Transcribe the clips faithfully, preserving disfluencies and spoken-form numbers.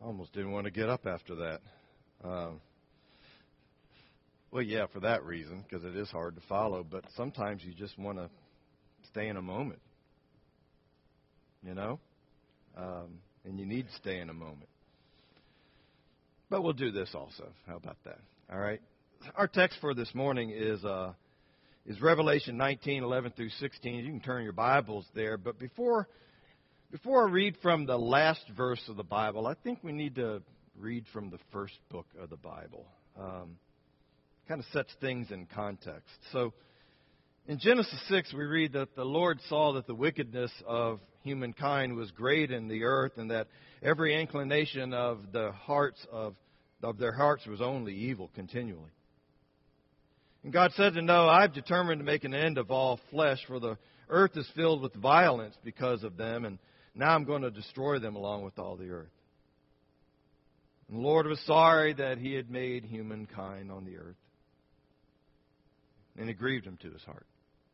I almost didn't want to get up after that. Um, well, yeah, for that reason, because it is hard to follow. But sometimes you just want to stay in a moment, you know? Um, and you need to stay in a moment. But we'll do this also. How about that? All right? Our text for this morning is uh, is Revelation nineteen, eleven through sixteen. You can turn your Bibles there. But before before I read from the last verse of the Bible, I think we need to read from the first book of the Bible. Um, kind of sets things in context. So in Genesis six, we read that the Lord saw that the wickedness of humankind was great in the earth, and that every inclination of the hearts of of their hearts was only evil continually. And God said to Noah, I've determined to make an end of all flesh, for the earth is filled with violence because of them, and now I'm going to destroy them along with all the earth. And the Lord was sorry that He had made humankind on the earth, and it grieved Him to His heart.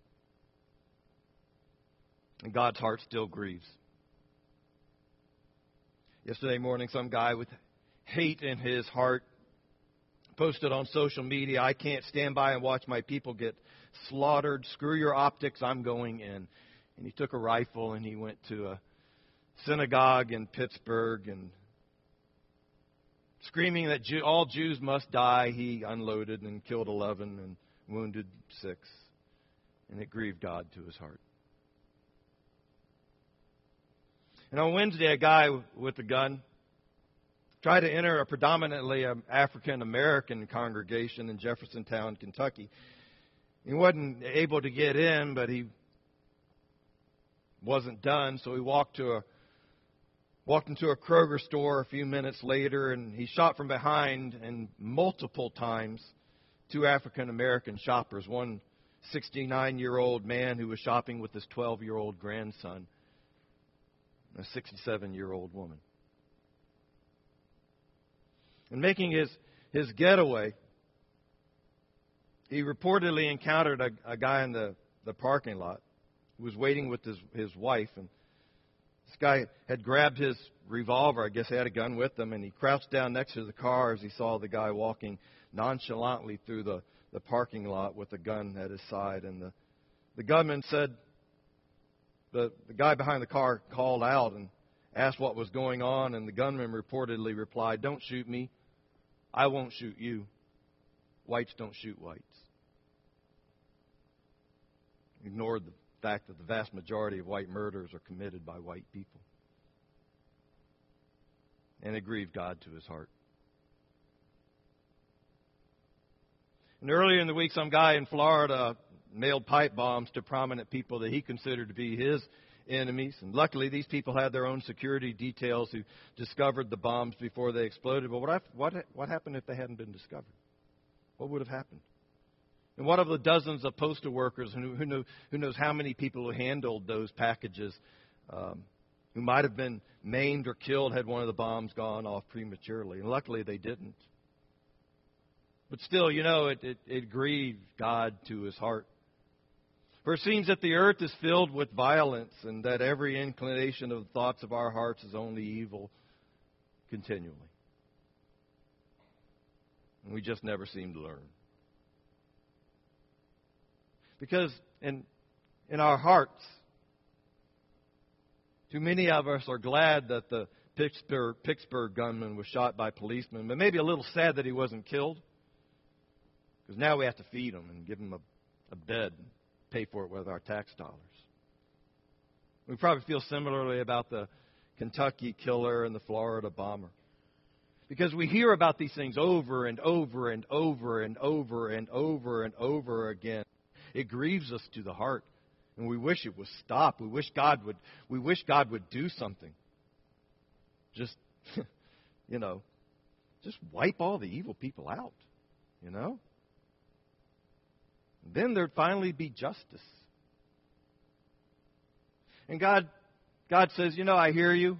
And God's heart still grieves. Yesterday morning, some guy with hate in his heart posted on social media, I can't stand by and watch my people get slaughtered. Screw your optics, I'm going in. And he took a rifle and he went to a synagogue in Pittsburgh, and screaming that Jew, all Jews must die, he unloaded and killed eleven and wounded six. And it grieved God to His heart. And on Wednesday, a guy with a gun tried to enter a predominantly African-American congregation in Jeffersontown, Kentucky. He wasn't able to get in, but he wasn't done, so he walked to a walked into a Kroger store a few minutes later, and he shot from behind, and multiple times two African-American shoppers, one sixty-nine-year-old man who was shopping with his twelve-year-old grandson, and a sixty-seven-year-old woman. In making his, his getaway, he reportedly encountered a, a guy in the, the parking lot who was waiting with his, his wife. And this guy had grabbed his revolver. I guess he had a gun with him. And he crouched down next to the car as he saw the guy walking nonchalantly through the, the parking lot with a gun at his side. And the, the gunman said, the, the guy behind the car called out and asked what was going on. And the gunman reportedly replied, "Don't shoot me. I won't shoot you. Whites don't shoot whites." Ignored the fact that the vast majority of white murders are committed by white people. And it grieved God to His heart. And earlier in the week, some guy in Florida mailed pipe bombs to prominent people that he considered to be his enemies. And luckily, these people had their own security details who discovered the bombs before they exploded. But what, what, what happened if they hadn't been discovered? What would have happened? And what of the dozens of postal workers who, who, know, who knows how many people who handled those packages um, who might have been maimed or killed had one of the bombs gone off prematurely? And luckily, they didn't. But still, you know, it, it, it grieved God to His heart. For it seems that the earth is filled with violence, and that every inclination of the thoughts of our hearts is only evil continually. And we just never seem to learn. Because in, in our hearts, too many of us are glad that the Pittsburgh, Pittsburgh gunman was shot by policemen, but maybe a little sad that he wasn't killed. Because now we have to feed him and give him a, a bed and pay for it with our tax dollars. We probably feel similarly about the Kentucky killer and the Florida bomber. Because we hear about these things over and over and over and over and over and over again. It grieves us to the heart. And we wish it would stop. We wish God would we wish God would do something. Just you know, just wipe all the evil people out, you know? Then there'd finally be justice. And God God says, you know, I hear you.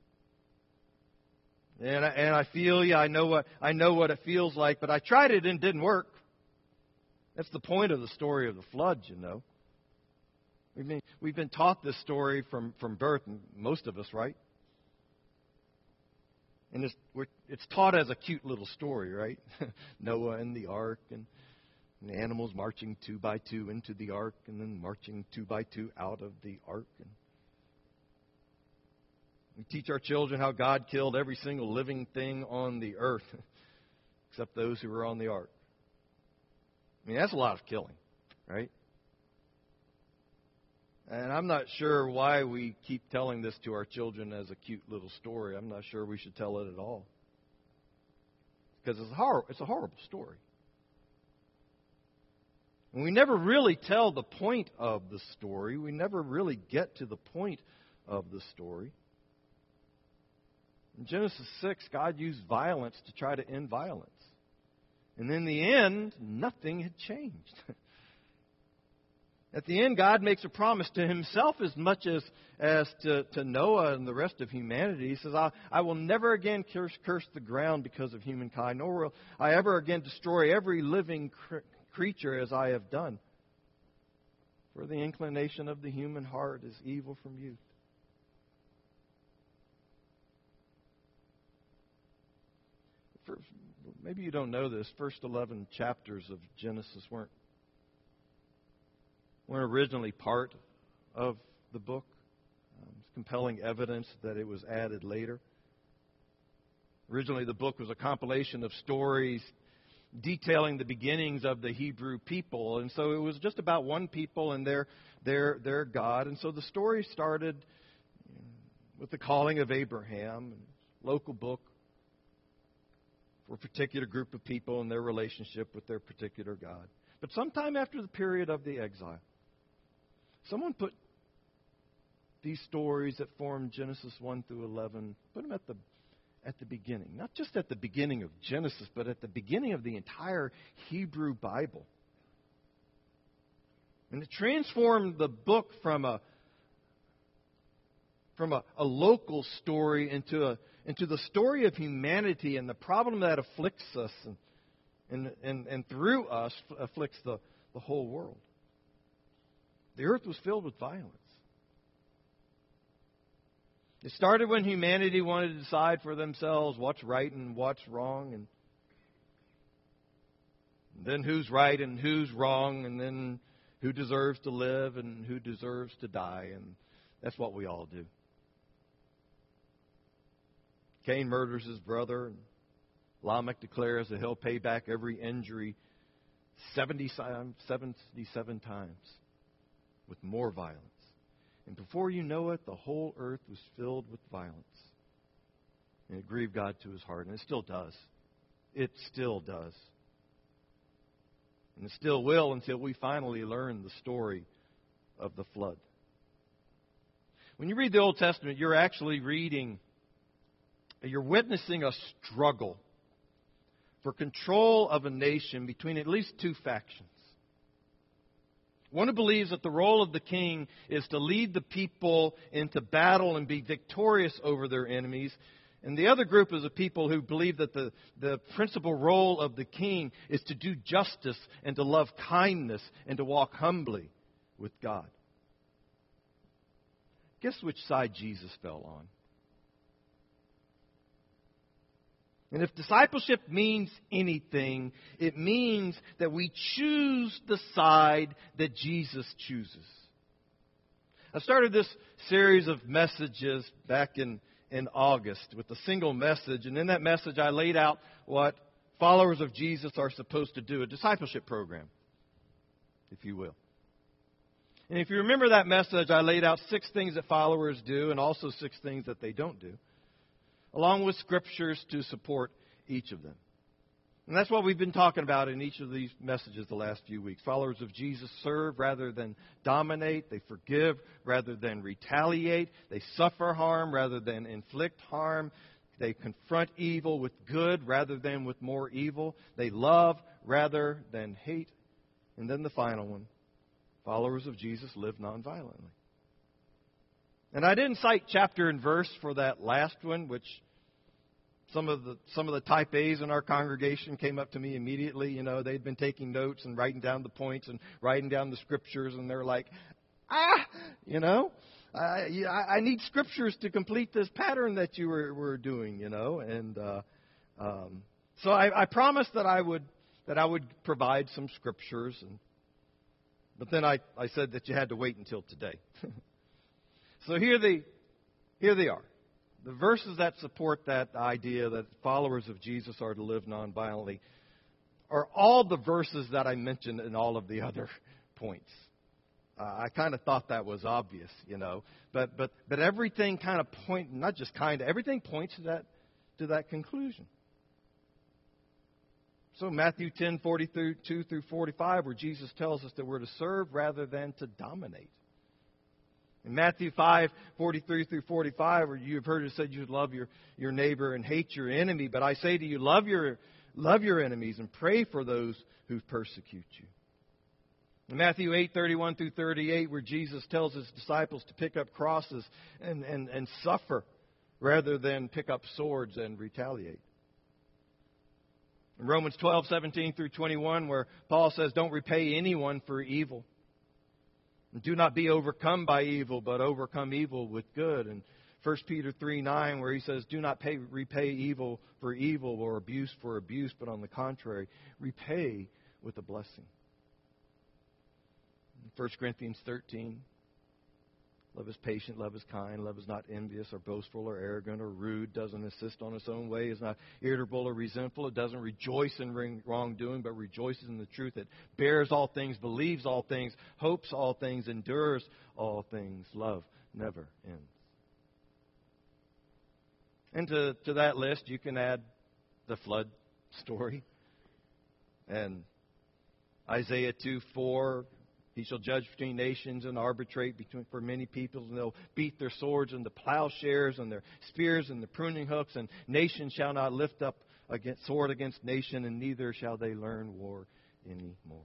And I, and I feel you. I know what I know what it feels like, but I tried it and it didn't work. That's the point of the story of the flood, you know. We've been, we've been taught this story from, from birth, most of us, right? And it's, we're, it's taught as a cute little story, right? Noah and the ark, and, and the animals marching two by two into the ark, and then marching two by two out of the ark. And we teach our children how God killed every single living thing on the earth, except those who were on the ark. I mean, that's a lot of killing, right? And I'm not sure why we keep telling this to our children as a cute little story. I'm not sure we should tell it at all. Because it's a, hor- it's a horrible story. And we never really tell the point of the story. We never really get to the point of the story. In Genesis six, God used violence to try to end violence. And in the end, nothing had changed. At the end, God makes a promise to himself as much as, as to, to Noah and the rest of humanity. He says, I, I will never again curse, curse the ground because of humankind, nor will I ever again destroy every living cr- creature as I have done. For the inclination of the human heart is evil from youth. For, maybe you don't know this. First eleven chapters of Genesis weren't weren't originally part of the book. Um, it's compelling evidence that it was added later. Originally, the book was a compilation of stories detailing the beginnings of the Hebrew people, and so it was just about one people and their their their God. And so the story started with the calling of Abraham, local book for a particular group of people and their relationship with their particular God. But sometime after the period of the exile, someone put these stories that form Genesis one through eleven, put them at the at the beginning. Not just at the beginning of Genesis, but at the beginning of the entire Hebrew Bible. And it transformed the book from a from a, a local story into a into the story of humanity and the problem that afflicts us and and, and, and through us afflicts the, the whole world. The earth was filled with violence. It started when humanity wanted to decide for themselves what's right and what's wrong, and then who's right and who's wrong, and then who deserves to live and who deserves to die, and that's what we all do. Cain murders his brother, and Lamech declares that he'll pay back every injury seventy-seven times with more violence. And before you know it, the whole earth was filled with violence. And it grieved God to his heart. And it still does. It still does. And it still will until we finally learn the story of the flood. When you read the Old Testament, you're actually reading, you're witnessing a struggle for control of a nation between at least two factions. One who believes that the role of the king is to lead the people into battle and be victorious over their enemies. And the other group is a people who believe that the, the principal role of the king is to do justice and to love kindness and to walk humbly with God. Guess which side Jesus fell on? And if discipleship means anything, it means that we choose the side that Jesus chooses. I started this series of messages back in, in August with a single message. And in that message, I laid out what followers of Jesus are supposed to do, a discipleship program, if you will. And if you remember that message, I laid out six things that followers do and also six things that they don't do, along with scriptures to support each of them. And that's what we've been talking about in each of these messages the last few weeks. Followers of Jesus serve rather than dominate. They forgive rather than retaliate. They suffer harm rather than inflict harm. They confront evil with good rather than with more evil. They love rather than hate. And then the final one, followers of Jesus live nonviolently. And I didn't cite chapter and verse for that last one, which some of the some of the type A's in our congregation came up to me immediately. You know, they'd been taking notes and writing down the points and writing down the scriptures, and they're like, ah, you know. I, I need scriptures to complete this pattern that you were, were doing, you know. And uh, um, so I, I promised that I would that I would provide some scriptures, and but then I, I said that you had to wait until today. So here they here they are. The verses that support that idea that followers of Jesus are to live nonviolently are all the verses that I mentioned in all of the other points. Uh, I kind of thought that was obvious, you know, but but but everything kind of point, not just kind of, everything points to that to that conclusion. So Matthew ten forty-two through forty-five, where Jesus tells us that we're to serve rather than to dominate. In Matthew five forty-three through forty-five, where you've heard it said you love your, your neighbor and hate your enemy, but I say to you, love your love your enemies and pray for those who persecute you. In Matthew eight thirty-one through thirty-eight, where Jesus tells his disciples to pick up crosses and, and, and suffer rather than pick up swords and retaliate. In Romans twelve seventeen through twenty-one, where Paul says, don't repay anyone for evil. And do not be overcome by evil, but overcome evil with good. And First Peter three nine, where he says, do not pay, repay evil for evil or abuse for abuse, but on the contrary, repay with a blessing. First Corinthians thirteen, love is patient, love is kind, love is not envious or boastful or arrogant or rude, doesn't insist on its own way, is not irritable or resentful, it doesn't rejoice in wrongdoing, but rejoices in the truth. It bears all things, believes all things, hopes all things, endures all things. Love never ends. And to, to that list, you can add the flood story. And Isaiah two four, he shall judge between nations and arbitrate between for many peoples, and they'll beat their swords into plowshares and their spears and the pruning hooks, and nation shall not lift up against sword against nation, and neither shall they learn war anymore.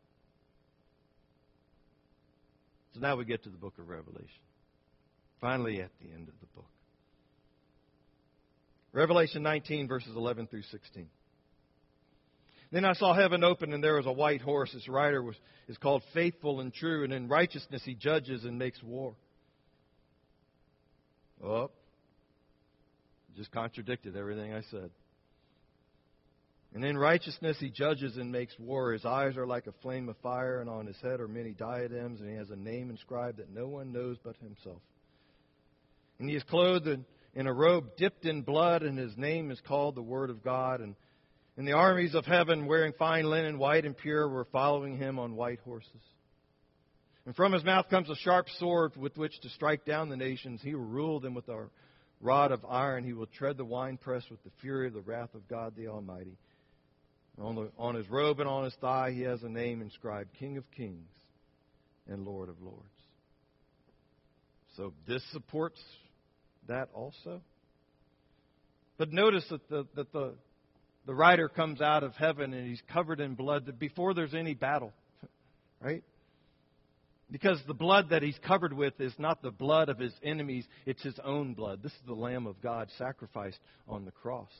So now we get to the book of Revelation. Finally at the end of the book. Revelation nineteen, verses eleven through sixteen. Then I saw heaven open, and there was a white horse. Its rider was, is called Faithful and True, and in righteousness he judges and makes war. Oh, just contradicted everything I said. And in righteousness he judges and makes war. His eyes are like a flame of fire, and on his head are many diadems, and he has a name inscribed that no one knows but himself. And he is clothed in, in a robe dipped in blood, and his name is called the Word of God. And And the armies of heaven, wearing fine linen, white and pure, were following him on white horses. And from his mouth comes a sharp sword with which to strike down the nations. He will rule them with a rod of iron. He will tread the winepress with the fury of the wrath of God the Almighty. On, the, on his robe and on his thigh he has a name inscribed, King of Kings and Lord of Lords. So this supports that also. But notice that the that the The rider comes out of heaven and he's covered in blood before there's any battle, right? Because the blood that he's covered with is not the blood of his enemies, it's his own blood. This is the Lamb of God sacrificed on the cross.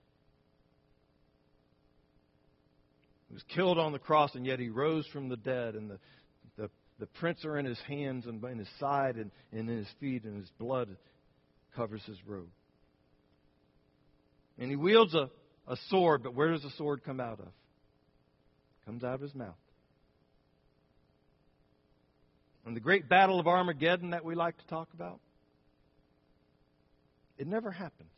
He was killed on the cross, and yet he rose from the dead, and the, the, the prints are in his hands and in his side and, and in his feet, and his blood covers his robe. And he wields a A sword, but where does the sword come out of? It comes out of his mouth. And the great battle of Armageddon that we like to talk about, it never happens.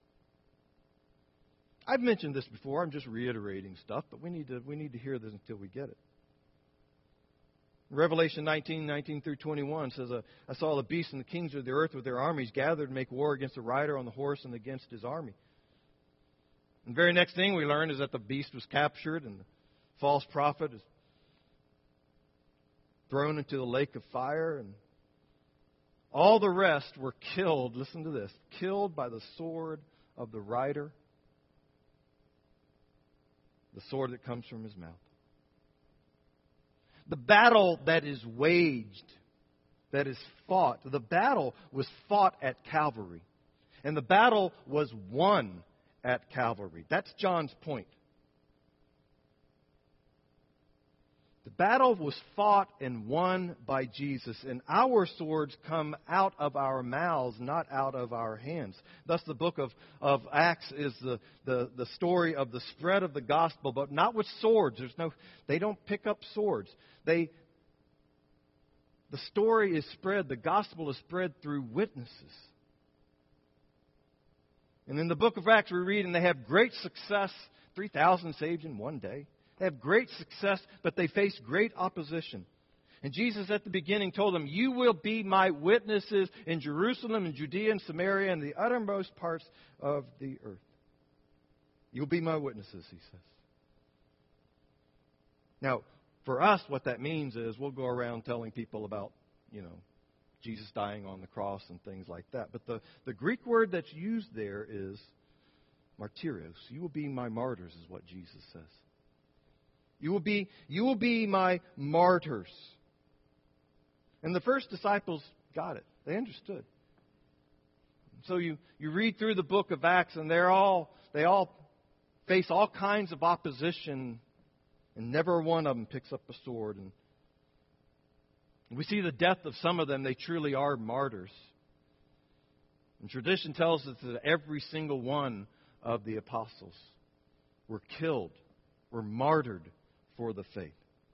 I've mentioned this before. I'm just reiterating stuff, but we need to we need to hear this until we get it. Revelation nineteen, nineteen through twenty-one says, I saw the beasts and the kings of the earth with their armies gathered to make war against the rider on the horse and against his army. And the very next thing we learn is that the beast was captured and the false prophet is thrown into the lake of fire. And all the rest were killed, listen to this, killed by the sword of the rider, the sword that comes from his mouth. The battle that is waged, that is fought, the battle was fought at Calvary. And the battle was won at Calvary. That's John's point. The battle was fought and won by Jesus, and our swords come out of our mouths, not out of our hands. Thus, the book of, of Acts is the, the, the story of the spread of the gospel, but not with swords. There's no, they don't pick up swords. They, the story is spread, the gospel is spread through witnesses. And in the book of Acts, we read, and they have great success, three thousand saved in one day. They have great success, but they face great opposition. And Jesus at the beginning told them, you will be my witnesses in Jerusalem and Judea and Samaria and the uttermost parts of the earth. You'll be my witnesses, he says. Now, for us, what that means is we'll go around telling people about, you know, Jesus dying on the cross and things like that. But the, the Greek word that's used there is martyrios. You will be my martyrs, is what Jesus says. You will be, you will be my martyrs. And the first disciples got it. They understood. So you, you read through the book of Acts, and they're all they all face all kinds of opposition, and never one of them picks up a sword. And we see the death of some of them. They truly are martyrs. And tradition tells us that every single one of the apostles were killed, were martyred for the faith.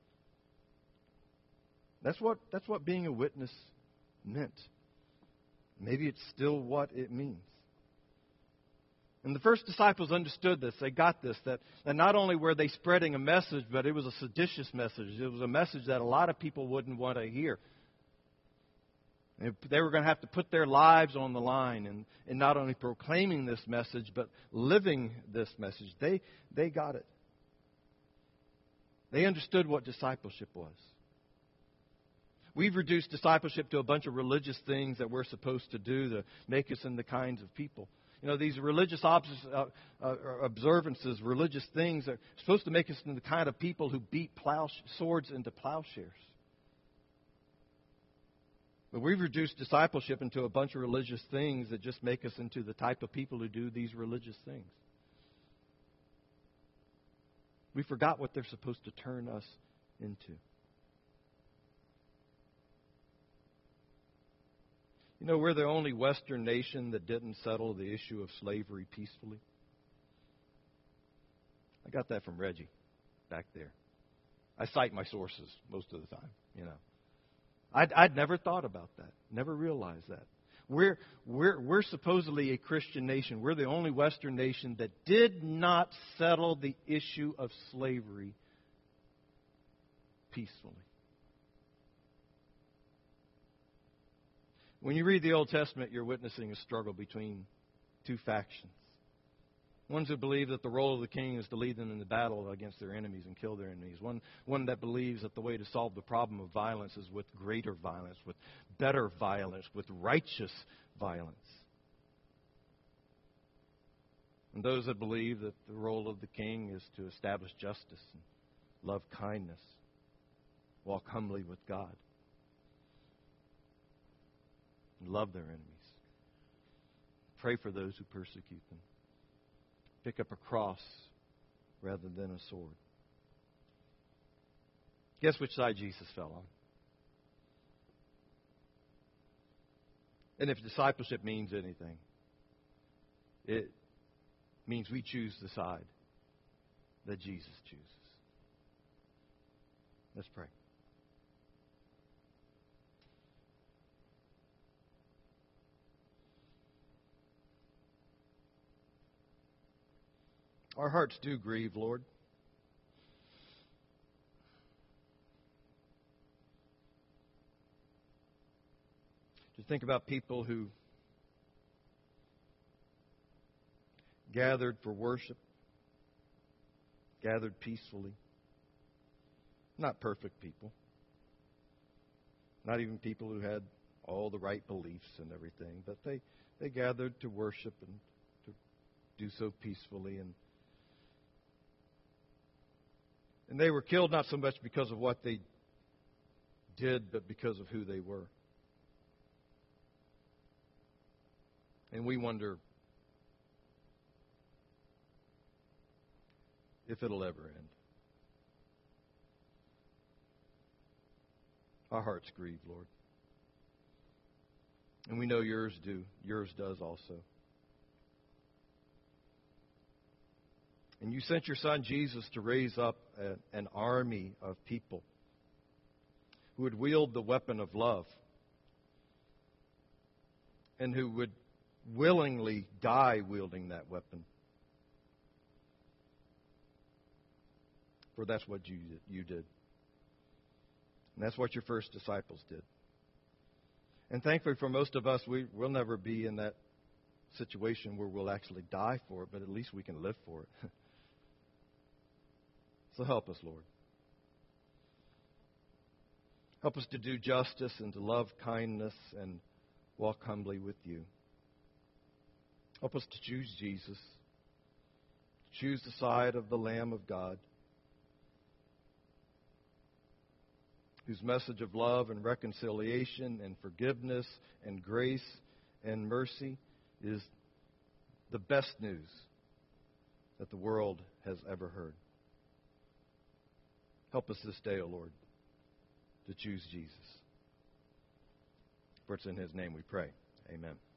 That's what that's what being a witness meant. Maybe it's still what it means. And the first disciples understood this. They got this, that, that not only were they spreading a message, but it was a seditious message. It was a message that a lot of people wouldn't want to hear. They were going to have to put their lives on the line in, in not only proclaiming this message, but living this message. They, they got it. They understood what discipleship was. We've reduced discipleship to a bunch of religious things that we're supposed to do to make us into kinds of people. You know, these religious obs- uh, uh, observances, religious things are supposed to make us into the kind of people who beat plow swords into plowshares. But we've reduced discipleship into a bunch of religious things that just make us into the type of people who do these religious things. We forgot what they're supposed to turn us into. You know, we're the only Western nation that didn't settle the issue of slavery peacefully. I got that from Reggie back there. I cite my sources most of the time, you know. I'd, I'd never thought about that, never realized that. We're, we're, we're supposedly a Christian nation. We're the only Western nation that did not settle the issue of slavery peacefully. When you read the Old Testament, you're witnessing a struggle between two factions. Ones who believe that the role of the king is to lead them in the battle against their enemies and kill their enemies. One, one that believes that the way to solve the problem of violence is with greater violence, with better violence, with righteous violence. And those that believe that the role of the king is to establish justice and love kindness, walk humbly with God, and love their enemies, pray for those who persecute them, pick up a cross rather than a sword. Guess which side Jesus fell on? And if discipleship means anything, it means we choose the side that Jesus chooses. Let's pray. Our hearts do grieve, Lord. To think about people who gathered for worship, gathered peacefully. Not perfect people. Not even people who had all the right beliefs and everything, but they, they gathered to worship and to do so peacefully. And And they were killed not so much because of what they did, but because of who they were. And we wonder if it'll ever end. Our hearts grieve, Lord. And we know yours do. Yours does also. And you sent your Son Jesus to raise up a, an army of people who would wield the weapon of love and who would willingly die wielding that weapon. For that's what you did. You did. And that's what your first disciples did. And thankfully for most of us, we will never be in that situation where we'll actually die for it, but at least we can live for it. So help us, Lord. Help us to do justice and to love kindness and walk humbly with you. Help us to choose Jesus, to choose the side of the Lamb of God, whose message of love and reconciliation and forgiveness and grace and mercy is the best news that the world has ever heard. Help us this day, O Lord, to choose Jesus. For it's in His name we pray. Amen.